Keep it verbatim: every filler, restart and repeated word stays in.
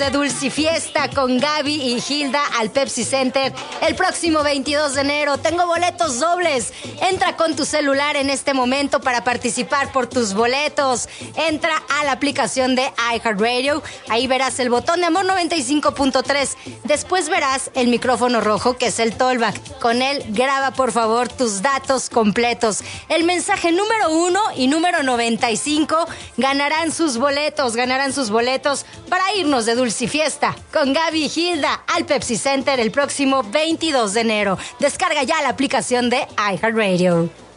de Dulcifiesta con Gaby y Hilda al Pepsi Center el próximo veintidós de enero. Tengo boletos dobles. Entra con tu celular en este momento para participar por tus boletos. Entra a la aplicación de iHeartRadio. Ahí verás el botón de Amor noventa y cinco punto tres. Después verás el micrófono rojo, que es el Tollback. Con él graba, por favor, tus datos completos. El mensaje número uno y número noventa y cinco ganarán sus boletos, ganarán sus boletos para irnos de Dulcifiesta con Gaby y Hilda al Pepsi Center el próximo veintidós de enero. Descarga ya la aplicación de iHeartRadio.